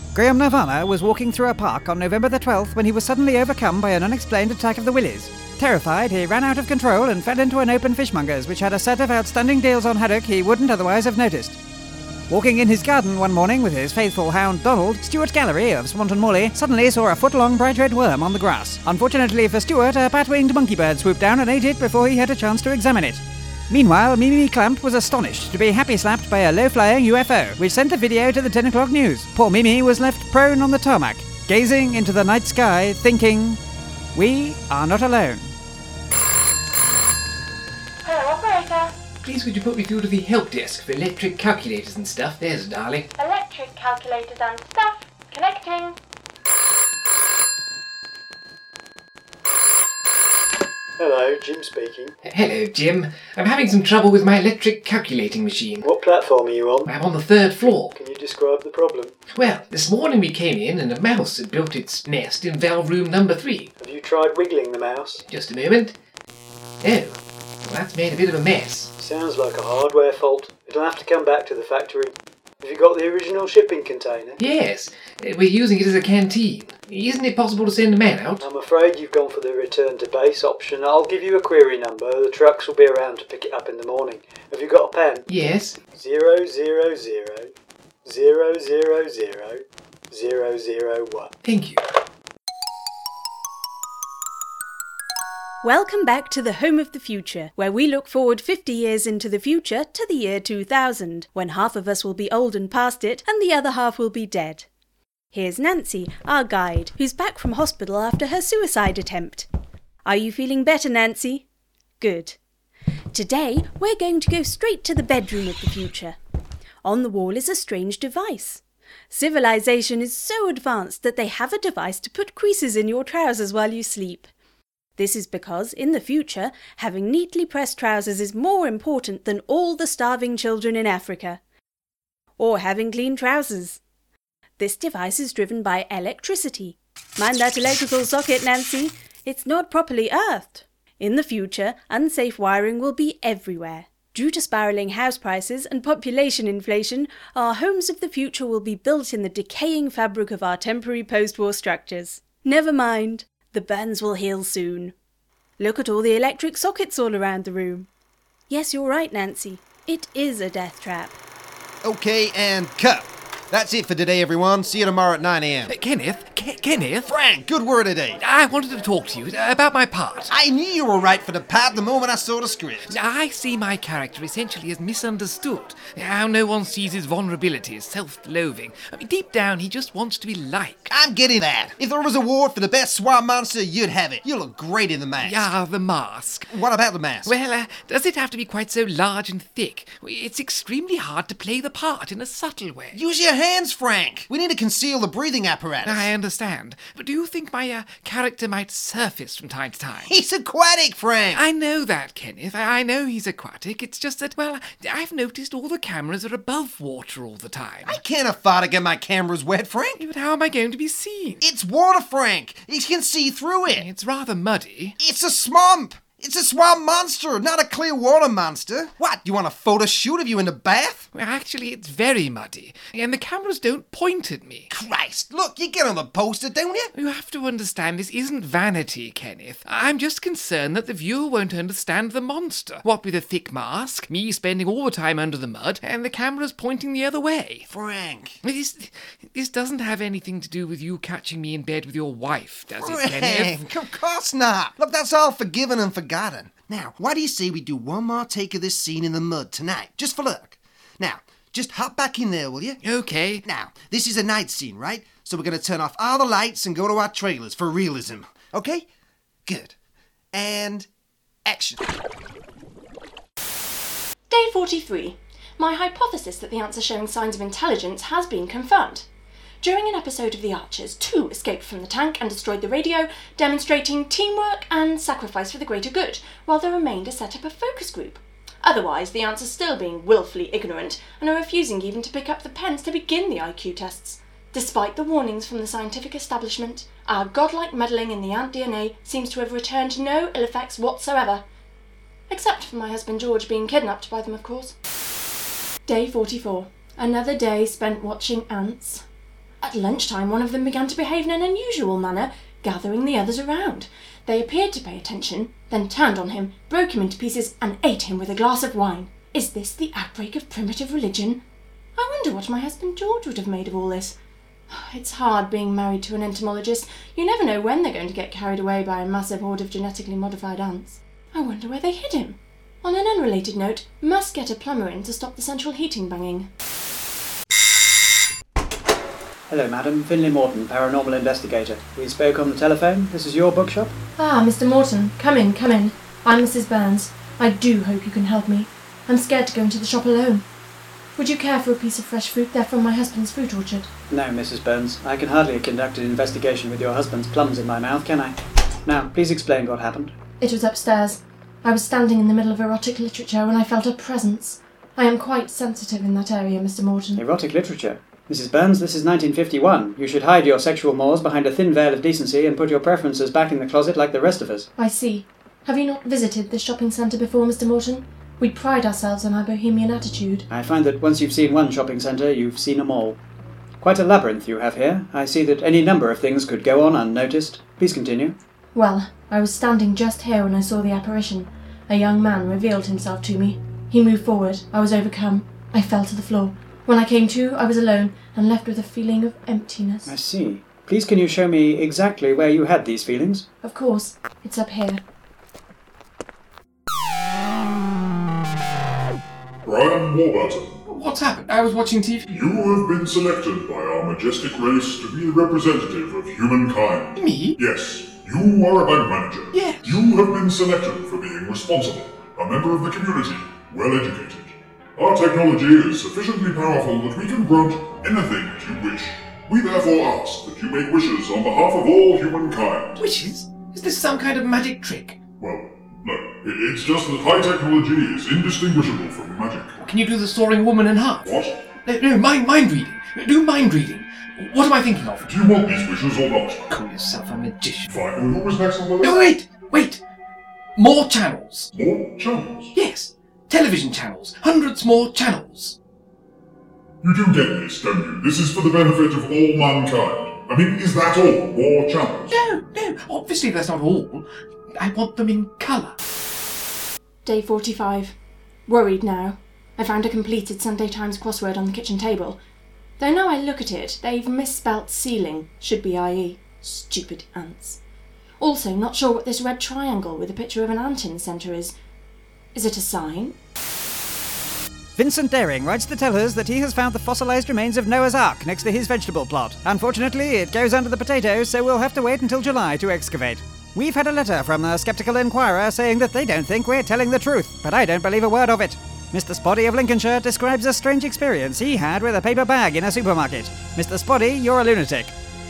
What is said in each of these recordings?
Graham Nirvana was walking through a park on November the 12th when he was suddenly overcome by an unexplained attack of the willies. Terrified, he ran out of control and fell into an open fishmonger's, which had a set of outstanding deals on haddock he wouldn't otherwise have noticed. Walking in his garden one morning with his faithful hound Donald, Stuart Gallery of Swanton Morley suddenly saw a foot-long bright red worm on the grass. Unfortunately for Stuart, a bat-winged monkey bird swooped down and ate it before he had a chance to examine it. Meanwhile, Mimi Clamp was astonished to be happy-slapped by a low-flying UFO, which sent the video to the 10 o'clock news. Poor Mimi was left prone on the tarmac, gazing into the night sky, thinking, "We are not alone." Hello, operator. Please could you put me through to the help desk for electric calculators and stuff? There's a darling. Electric calculators and stuff. Connecting. Hello, Jim speaking. Hello, Jim. I'm having some trouble with my electric calculating machine. What platform are you on? I'm on the 3rd floor. Can you describe the problem? Well, this morning we came in and a mouse had built its nest in valve room number 3. Have you tried wiggling the mouse? Just a moment. Oh, well, that's made a bit of a mess. Sounds like a hardware fault. It'll have to come back to the factory. Have you got the original shipping container? Yes, we're using it as a canteen. Isn't it possible to send a man out? I'm afraid you've gone for the return to base option. I'll give you a query number. The trucks will be around to pick it up in the morning. Have you got a pen? Yes. 000 000 001. Thank you. Welcome back to the Home of the Future, where we look forward 50 years into the future to the year 2000, when half of us will be old and past it, and the other half will be dead. Here's Nancy, our guide, who's back from hospital after her suicide attempt. Are you feeling better, Nancy? Good. Today, we're going to go straight to the bedroom of the future. On the wall is a strange device. Civilization is so advanced that they have a device to put creases in your trousers while you sleep. This is because, in the future, having neatly pressed trousers is more important than all the starving children in Africa. Or having clean trousers. This device is driven by electricity. Mind that electrical socket, Nancy. It's not properly earthed. In the future, unsafe wiring will be everywhere. Due to spiralling house prices and population inflation, our homes of the future will be built in the decaying fabric of our temporary post-war structures. Never mind. The burns will heal soon. Look at all the electric sockets all around the room. Yes, you're right, Nancy. It is a death trap. Okay, and cut. That's it for today, everyone. See you tomorrow at 9 a.m. Kenneth? Frank, good word today. I wanted to talk to you about my part. I knew you were right for the part the moment I saw the script. I see my character essentially as misunderstood. How no one sees his vulnerabilities, self-loathing. I mean, deep down, he just wants to be liked. I'm getting that. If there was an award for the best swamp monster, you'd have it. You look great in the mask. Yeah, the mask. What about the mask? Well, does it have to be quite so large and thick? It's extremely hard to play the part in a subtle way. Use your hands, Frank. We need to conceal the breathing apparatus. I understand. But do you think my character might surface from time to time? He's aquatic, Frank. I know that, Kenneth. I know he's aquatic. It's just that, well, I've noticed all the cameras are above water all the time. I can't afford to get my cameras wet, Frank. But how am I going to be seen? It's water, Frank. You can see through it. It's rather muddy. It's a swamp. It's a swamp monster, not a clear water monster. What, you want a photo shoot of you in the bath? Well, actually, it's very muddy, and the cameras don't point at me. Christ, look, you get on the poster, don't you? You have to understand this isn't vanity, Kenneth. I'm just concerned that the viewer won't understand the monster. What with a thick mask, me spending all the time under the mud, and the cameras pointing the other way. Frank. This doesn't have anything to do with you catching me in bed with your wife, does it, Kenneth? Frank, of course not. Look, that's all forgiven and forgotten. Now, why do you say we do one more take of this scene in the mud tonight, just for luck? Now, just hop back in there, will you? Okay. Now, this is a night scene, right? So we're going to turn off all the lights and go to our trailers for realism. Okay? Good. And action. Day 43. My hypothesis that the ants are showing signs of intelligence has been confirmed. During an episode of The Archers, 2 escaped from the tank and destroyed the radio, demonstrating teamwork and sacrifice for the greater good, while the remainder set up a focus group. Otherwise, the ants are still being willfully ignorant and are refusing even to pick up the pens to begin the IQ tests. Despite the warnings from the scientific establishment, our godlike meddling in the ant DNA seems to have returned no ill effects whatsoever. Except for my husband George being kidnapped by them, of course. Day 44. Another day spent watching ants. At lunchtime, one of them began to behave in an unusual manner, gathering the others around. They appeared to pay attention, then turned on him, broke him into pieces, and ate him with a glass of wine. Is this the outbreak of primitive religion? I wonder what my husband George would have made of all this. It's hard being married to an entomologist. You never know when they're going to get carried away by a massive horde of genetically modified ants. I wonder where they hid him. On an unrelated note, must get a plumber in to stop the central heating banging. Hello, madam. Finlay Morton, paranormal investigator. We spoke on the telephone. This is your bookshop? Ah, Mr. Morton. Come in, come in. I'm Mrs. Burns. I do hope you can help me. I'm scared to go into the shop alone. Would you care for a piece of fresh fruit? They're from my husband's fruit orchard. No, Mrs. Burns. I can hardly conduct an investigation with your husband's plums in my mouth, can I? Now, please explain what happened. It was upstairs. I was standing in the middle of erotic literature when I felt a presence. I am quite sensitive in that area, Mr. Morton. Erotic literature? Mrs. Burns, this is 1951. You should hide your sexual mores behind a thin veil of decency and put your preferences back in the closet like the rest of us. I see. Have you not visited this shopping centre before, Mr. Morton? We pride ourselves on our bohemian attitude. I find that once you've seen one shopping centre, you've seen them all. Quite a labyrinth you have here. I see that any number of things could go on unnoticed. Please continue. Well, I was standing just here when I saw the apparition. A young man revealed himself to me. He moved forward. I was overcome. I fell to the floor. When I came to, I was alone and left with a feeling of emptiness. I see. Please can you show me exactly where you had these feelings? Of course. It's up here. Brian Warburton, What's happened? I was watching TV. you have been selected by our majestic race to be a representative of humankind. Me? Yes, you are a bank manager. Yes. You have been selected for being responsible, a member of the community, well educated. Our technology is sufficiently powerful that we can grant anything that you wish. We therefore ask that you make wishes on behalf of all humankind. Wishes? Is this some kind of magic trick? Well, no, it's just that high technology is indistinguishable from magic. Can you do the soaring woman in half? What? No, mind reading. Do mind reading. What am I thinking of? Do you want these wishes or not? Call yourself a magician. Fine, and who was next on the list? No, wait! More channels. More channels. Yes, television channels. Hundreds more channels. You do get this, don't you? This is for the benefit of all mankind. I mean, is that all? More channels? No, obviously that's not all. I want them in colour. Day 45. Worried now. I found a completed Sunday Times crossword on the kitchen table. Though now I look at it, they've misspelt ceiling, should be IE. Stupid ants. Also, not sure what this red triangle with a picture of an ant in the centre is. Is it a sign? Vincent Daring writes to tell us that he has found the fossilised remains of Noah's Ark next to his vegetable plot. Unfortunately, it goes under the potatoes, so we'll have to wait until July to excavate. We've had a letter from the Sceptical Inquirer saying that they don't think we're telling the truth, but I don't believe a word of it. Mr. Spotty of Lincolnshire describes a strange experience he had with a paper bag in a supermarket. Mr. Spotty, you're a lunatic.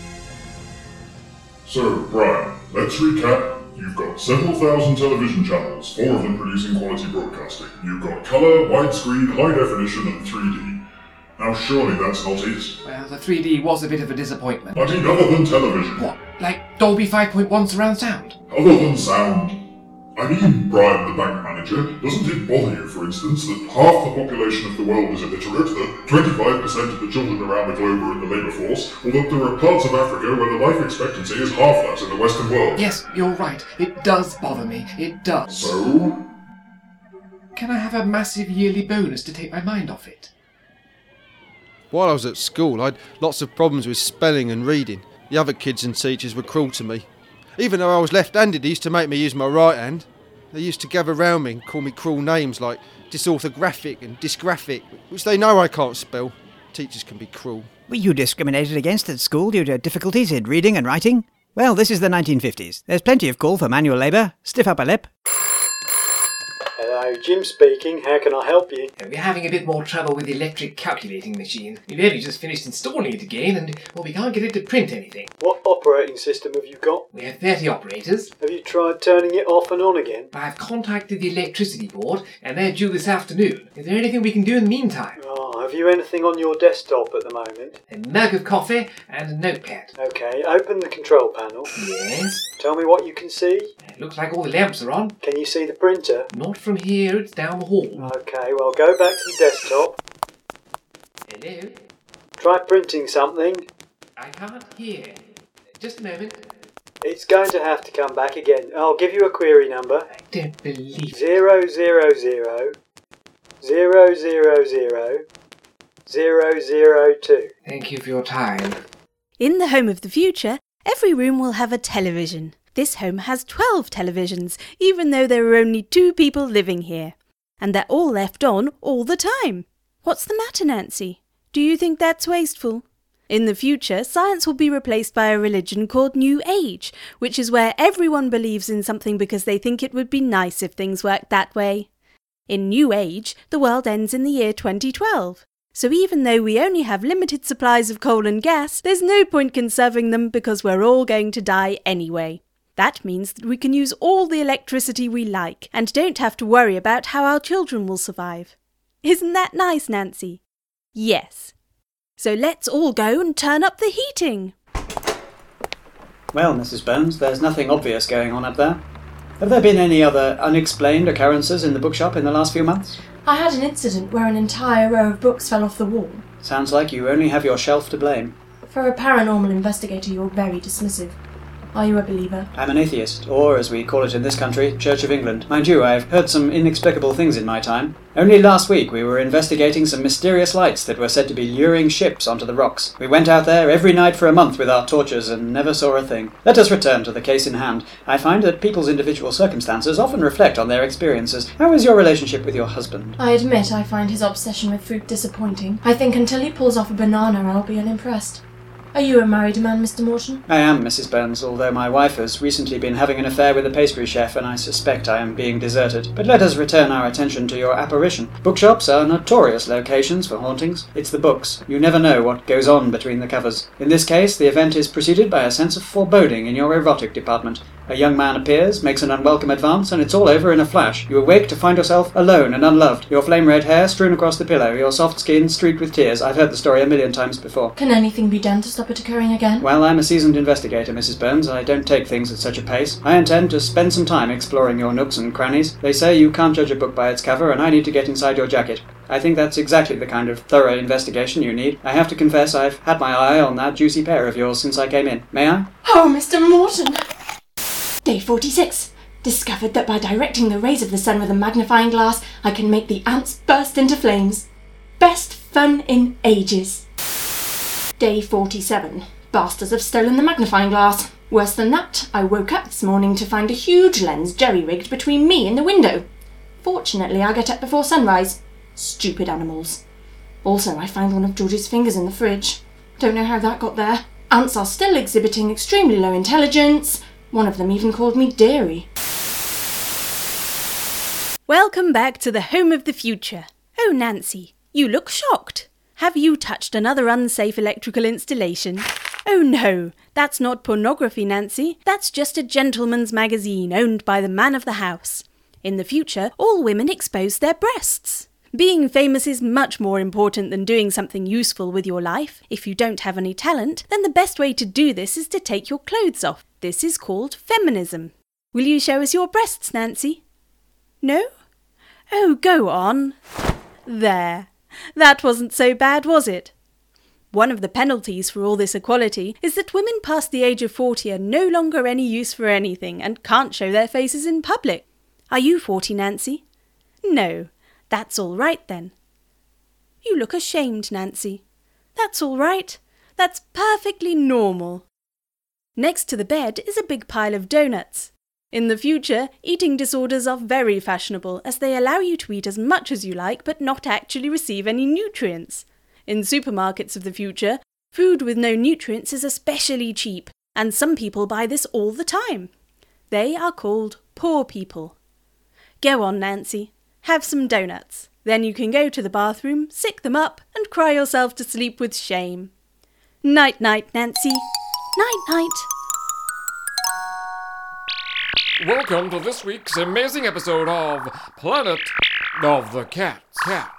So, Brian, let's recap. You've got several thousand television channels, 4 of them producing quality broadcasting. You've got colour, widescreen, high definition, and 3D. Now surely that's not it. Well, the 3D was a bit of a disappointment. I mean, other than television. What, like Dolby 5.1 surround sound? Other than sound. I mean, Brian the bank manager, doesn't it bother you, for instance, that half the population of the world is illiterate, that 25% of the children around the globe are in the labour force, or that there are parts of Africa where the life expectancy is half that in the Western world? Yes, you're right. It does bother me. It does. So? Can I have a massive yearly bonus to take my mind off it? While I was at school, I had lots of problems with spelling and reading. The other kids and teachers were cruel to me. Even though I was left-handed, they used to make me use my right hand. They used to gather round me and call me cruel names like dysorthographic and dysgraphic, which they know I can't spell. Teachers can be cruel. Were you discriminated against at school due to difficulties in reading and writing? Well, this is the 1950s. There's plenty of call for manual labour. Stiff upper lip. Hello, Jim speaking. How can I help you? We're having a bit more trouble with the electric calculating machine. We've only just finished installing it again, and, well, we can't get it to print anything. What operating system have you got? We have 30 operators. Have you tried turning it off and on again? I've contacted the electricity board, and they're due this afternoon. Is there anything we can do in the meantime? Oh, have you anything on your desktop at the moment? A mug of coffee and a notepad. Okay, open the control panel. Yes. Tell me what you can see. It looks like all the lamps are on. Can you see the printer? Not from here, it's down the hall. Okay, well go back to the desktop. Hello? Try printing something. I can't hear. Just a moment. It's going to have to come back again. I'll give you a query number. I don't believe it. 000 000 002. Thank you for your time. In the home of the future, every room will have a television. This home has 12 televisions, even though there are only 2 people living here. And they're all left on all the time. What's the matter, Nancy? Do you think that's wasteful? In the future, science will be replaced by a religion called New Age, which is where everyone believes in something because they think it would be nice if things worked that way. In New Age, the world ends in the year 2012. So even though we only have limited supplies of coal and gas, there's no point conserving them because we're all going to die anyway. That means that we can use all the electricity we like and don't have to worry about how our children will survive. Isn't that nice, Nancy? Yes. So let's all go and turn up the heating. Well, Mrs. Burns, there's nothing obvious going on up there. Have there been any other unexplained occurrences in the bookshop in the last few months? I had an incident where an entire row of books fell off the wall. Sounds like you only have your shelf to blame. For a paranormal investigator, you're very dismissive. Are you a believer? I'm an atheist, or as we call it in this country, Church of England. Mind you, I've heard some inexplicable things in my time. Only last week we were investigating some mysterious lights that were said to be luring ships onto the rocks. We went out there every night for a month with our torches and never saw a thing. Let us return to the case in hand. I find that people's individual circumstances often reflect on their experiences. How is your relationship with your husband? I admit I find his obsession with fruit disappointing. I think until he pulls off a banana, I'll be unimpressed. Are you a married man, Mr. Morton? I am, Mrs. Burns, although my wife has recently been having an affair with a pastry chef and I suspect I am being deserted. But let us return our attention to your apparition. Bookshops are notorious locations for hauntings. It's the books. You never know what goes on between the covers. In this case, the event is preceded by a sense of foreboding in your erotic department. A young man appears, makes an unwelcome advance, and it's all over in a flash. You awake to find yourself alone and unloved, your flame-red hair strewn across the pillow, your soft skin streaked with tears. I've heard the story 1,000,000 times before. Can anything be done to stop it occurring again? Well, I'm a seasoned investigator, Mrs. Burns. I don't take things at such a pace. I intend to spend some time exploring your nooks and crannies. They say you can't judge a book by its cover, and I need to get inside your jacket. I think that's exactly the kind of thorough investigation you need. I have to confess I've had my eye on that juicy pair of yours since I came in. May I? Oh, Mr. Morton! Day 46. Discovered that by directing the rays of the sun with a magnifying glass, I can make the ants burst into flames. Best fun in ages. Day 47. Bastards have stolen the magnifying glass. Worse than that, I woke up this morning to find a huge lens jerry-rigged between me and the window. Fortunately, I get up before sunrise. Stupid animals. Also, I found one of George's fingers in the fridge. Don't know how that got there. Ants are still exhibiting extremely low intelligence. One of them even called me Dairy. Welcome back to the home of the future. Oh, Nancy, you look shocked. Have you touched another unsafe electrical installation? Oh no, that's not pornography, Nancy. That's just a gentleman's magazine owned by the man of the house. In the future, all women expose their breasts. Being famous is much more important than doing something useful with your life. If you don't have any talent, then the best way to do this is to take your clothes off. This is called feminism. Will you show us your breasts, Nancy? No? Oh, go on. There. That wasn't so bad, was it? One of the penalties for all this equality is that women past the age of 40 are no longer any use for anything and can't show their faces in public. Are you 40, Nancy? No. That's all right, then. You look ashamed, Nancy. That's all right. That's perfectly normal. Next to the bed is a big pile of donuts. In the future, eating disorders are very fashionable as they allow you to eat as much as you like but not actually receive any nutrients. In supermarkets of the future, food with no nutrients is especially cheap, and some people buy this all the time. They are called poor people. Go on, Nancy. Have some donuts. Then you can go to the bathroom, sick them up, and cry yourself to sleep with shame. Night-night, Nancy. Night-night. Welcome to this week's amazing episode of Planet of the Cats.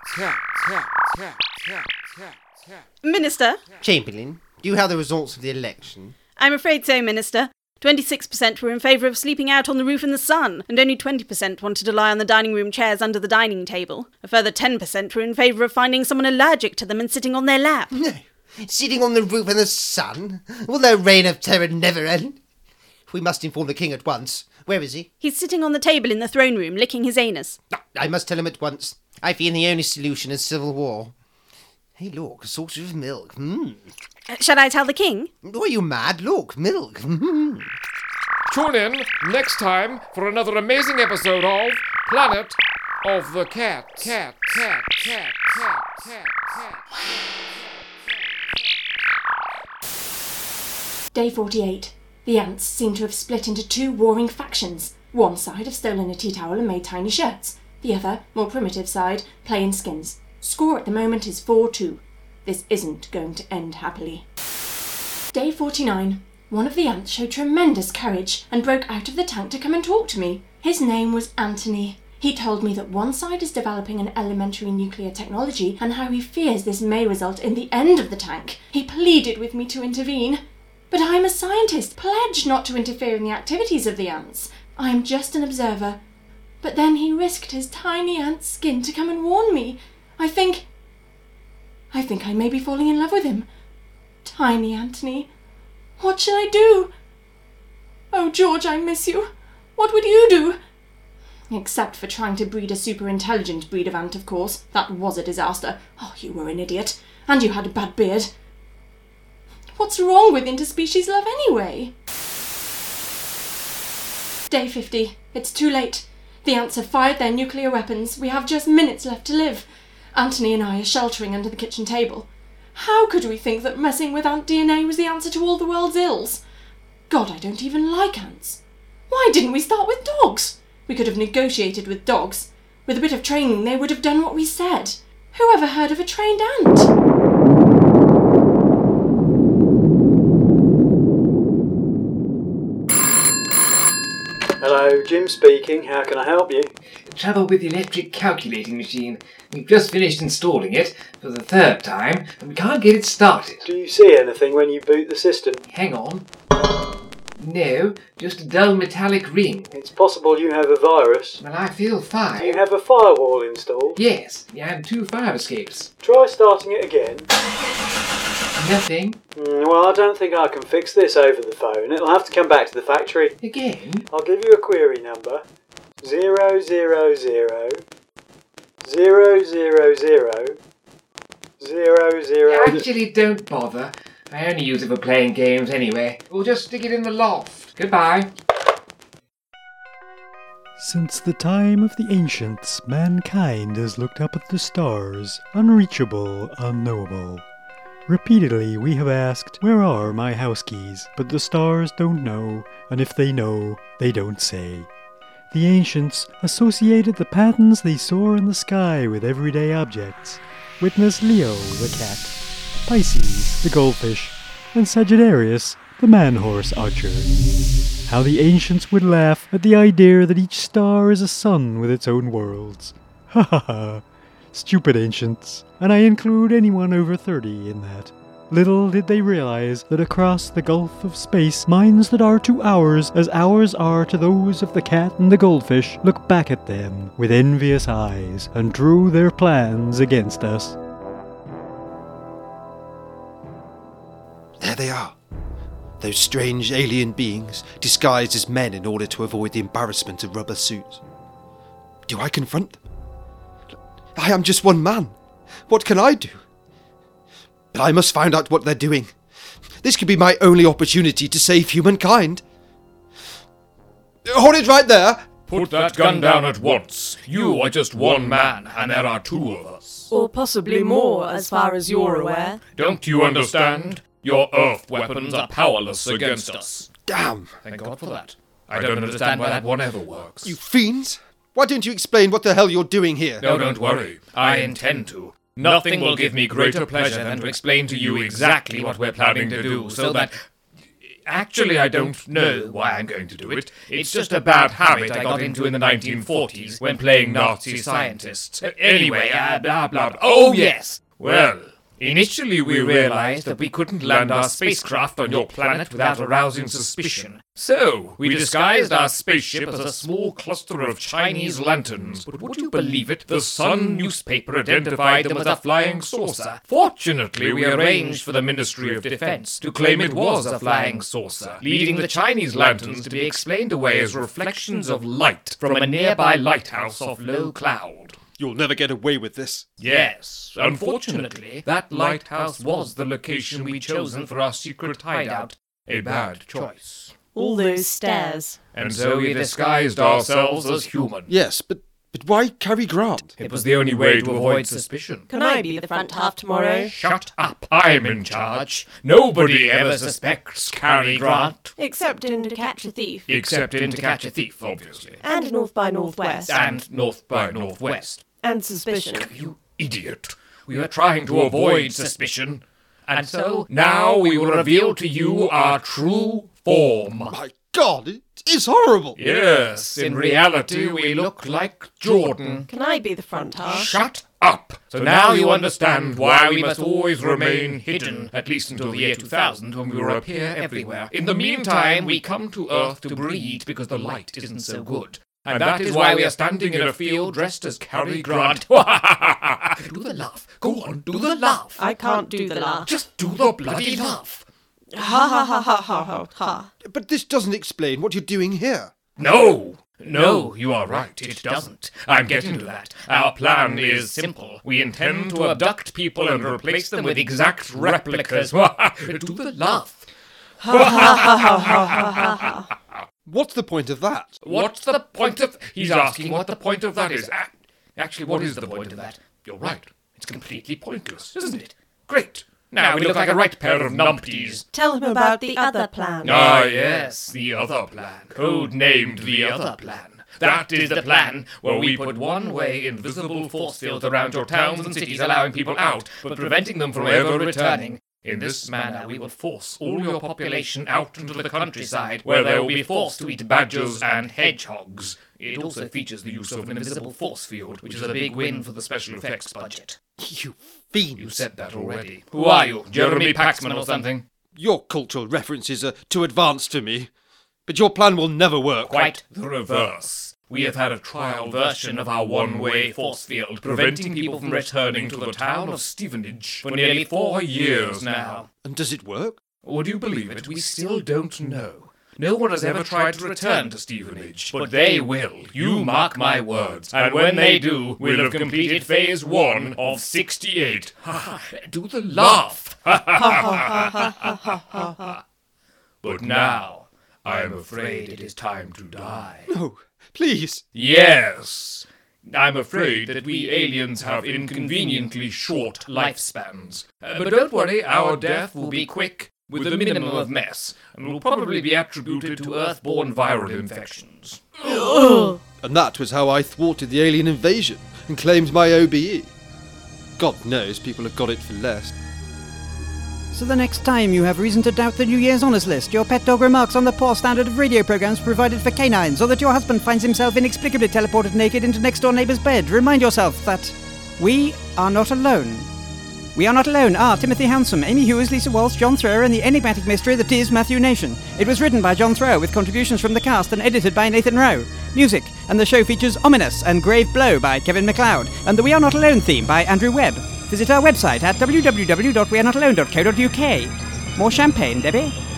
Minister? Chamberlain, do you have the results of the election? I'm afraid so, Minister. 26% were in favour of sleeping out on the roof in the sun, and only 20% wanted to lie on the dining room chairs under the dining table. A further 10% were in favour of finding someone allergic to them and sitting on their lap. No, Sitting on the roof in the sun? Will their reign of terror never end? We must inform the king at once. Where is he? He's sitting on the table in the throne room, licking his anus. I must tell him at once. I fear the only solution is civil war. Hey, look, a saucer of milk. Shall I tell the king? Are you mad? Look, milk. Tune in next time for another amazing episode of Planet of the Cat. Day 48. The ants seem to have split into two warring factions. One side have stolen a tea towel and made tiny shirts. The other, more primitive side, play in skins. Score at the moment is 4-2. This isn't going to end happily. Day 49. One of the ants showed tremendous courage and broke out of the tank to come and talk to me. His name was Anthony. He told me that one side is developing an elementary nuclear technology and how he fears this may result in the end of the tank. He pleaded with me to intervene. But I'm a scientist, pledged not to interfere in the activities of the ants. I'm just an observer. But then he risked his tiny ant skin to come and warn me. I think I may be falling in love with him. Tiny Anthony. What shall I do? Oh, George, I miss you. What would you do? Except for trying to breed a super-intelligent breed of ant, of course. That was a disaster. Oh, you were an idiot. And you had a bad beard. What's wrong with interspecies love anyway? Day 50. It's too late. The ants have fired their nuclear weapons. We have just minutes left to live. Anthony and I are sheltering under the kitchen table. How could we think that messing with ant DNA was the answer to all the world's ills? God, I don't even like ants. Why didn't we start with dogs? We could have negotiated with dogs. With a bit of training, they would have done what we said. Who ever heard of a trained ant? Hello, Jim speaking. How can I help you? Trouble with the electric calculating machine. We've just finished installing it for the third time, and we can't get it started. Do you see anything when you boot the system? Hang on. No, just a dull metallic ring. It's possible you have a virus. Well, I feel fine. Do you have a firewall installed? Yes, and 2 fire escapes. Try starting it again. Nothing. Well, I don't think I can fix this over the phone. It'll have to come back to the factory. Again? I'll give you a query number. 000 000 00. Actually, don't bother. I only use it for playing games anyway. We'll just stick it in the loft. Goodbye. Since the time of the ancients, mankind has looked up at the stars, unreachable, unknowable. Repeatedly we have asked, where are my house keys? But the stars don't know, and if they know, they don't say. The ancients associated the patterns they saw in the sky with everyday objects. Witness Leo, the cat, Pisces, the goldfish, and Sagittarius, the man-horse archer. How the ancients would laugh at the idea that each star is a sun with its own worlds. Ha ha ha. Stupid ancients, and I include anyone over 30 in that. Little did they realize that across the gulf of space, minds that are to ours as ours are to those of the cat and the goldfish look back at them with envious eyes and drew their plans against us. There they are. Those strange alien beings, disguised as men in order to avoid the embarrassment of rubber suits. Do I confront them? I am just one man. What can I do? But I must find out what they're doing. This could be my only opportunity to save humankind. Hold it right there! Put that gun down at once. You are just one man, and there are 2 of us. Or possibly more, as far as you're aware. Don't you understand? Your Earth weapons are powerless against us. Damn! Thank God for that. I don't understand why that one ever works. You fiends! Why don't you explain what the hell you're doing here? No, don't worry. I intend to. Nothing will give me greater pleasure than to explain to you exactly what we're planning to do, so that... Actually, I don't know why I'm going to do it. It's just a bad habit I got into in the 1940s when playing Nazi scientists. Anyway, blah blah blah. Oh, yes! Well, Initially, we realized that we couldn't land our spacecraft on your planet without arousing suspicion. So, we disguised our spaceship as a small cluster of Chinese lanterns. But would you believe it? The Sun newspaper identified them as a flying saucer. Fortunately, we arranged for the Ministry of Defense to claim it was a flying saucer, leading the Chinese lanterns to be explained away as reflections of light from a nearby lighthouse off low cloud. You'll never get away with this. Yes, unfortunately, that lighthouse was the location we'd chosen for our secret hideout. A bad choice. All those stairs. And so we disguised ourselves as human. Yes, but why Cary Grant? It was the only way to avoid suspicion. Can I be the front half tomorrow? Shut up. I'm in charge. Nobody ever suspects Cary Grant. Except in To Catch a Thief. Except in To Catch a Thief, obviously. And North by Northwest. And North by Northwest. And Suspicion. You idiot. We were trying to avoid suspicion. And so, now we will reveal to you our true form. My God, it is horrible. Yes, in reality we look like Jordan. Can I be the front half? Shut up! So now you understand why we must always remain hidden, at least until the year 2000, when we will appear everywhere. In the meantime, we come to Earth to breed because the light isn't so good. And that is why we are standing in a field dressed as Cary Grant. Do the laugh. Go on, do the laugh. I can't do the laugh. Just do the bloody laugh. Ha ha ha ha ha ha ha. But this doesn't explain what you're doing here. No, you are right, it doesn't. I'm getting to that. Our plan is simple. We intend to abduct people and replace them with exact replicas. Do the laugh. What's the point of that? What's the point of... He's asking what the point of that is. Actually, what is the point of that? You're right. It's completely pointless, isn't it? Great. Now we look like a right pair of numpties. Tell him about the other plan. Ah, yes, the other plan. Code-named the other plan. That is the plan where we put one-way invisible force fields around your towns and cities, allowing people out, but preventing them from ever returning. In this manner, we will force all your population out into the countryside, where they will be forced to eat badgers and hedgehogs. It also features the use of an invisible force field, which is a big win for the special effects budget. You fiend! You said that already. Who are you, Jeremy Paxman or something? Your cultural references are too advanced for me, but your plan will never work. Quite the reverse. We have had a trial version of our one-way force field, preventing people from returning to the town of Stevenage for nearly 4 years now. And does it work? Would you believe it? We still don't know. No one has ever tried to return to Stevenage, but they will. You mark my words. And when they do, we'll have completed Phase 1 of 68. Do the laugh. But now, I am afraid it is time to die. No. Please. Yes. I'm afraid that we aliens have inconveniently short lifespans. But don't worry, our death will be quick, with a minimum of mess, and will probably be attributed to Earth-borne viral infections. And that was how I thwarted the alien invasion and claimed my OBE. God knows people have got it for less. So the next time you have reason to doubt the New Year's honours list, your pet dog remarks on the poor standard of radio programmes provided for canines, or that your husband finds himself inexplicably teleported naked into next-door neighbour's bed, remind yourself that we are not alone. We Are Not Alone are Timothy Handsome, Amy Hughes, Lisa Walsh, John Thrower, and the enigmatic mystery that is Matthew Nation. It was written by John Thrower with contributions from the cast and edited by Nathan Rowe. Music, and the show features Ominous and Grave Blow by Kevin MacLeod, and the We Are Not Alone theme by Andrew Webb. Visit our website at www.wearenot alone.co.uk. More champagne, Debbie?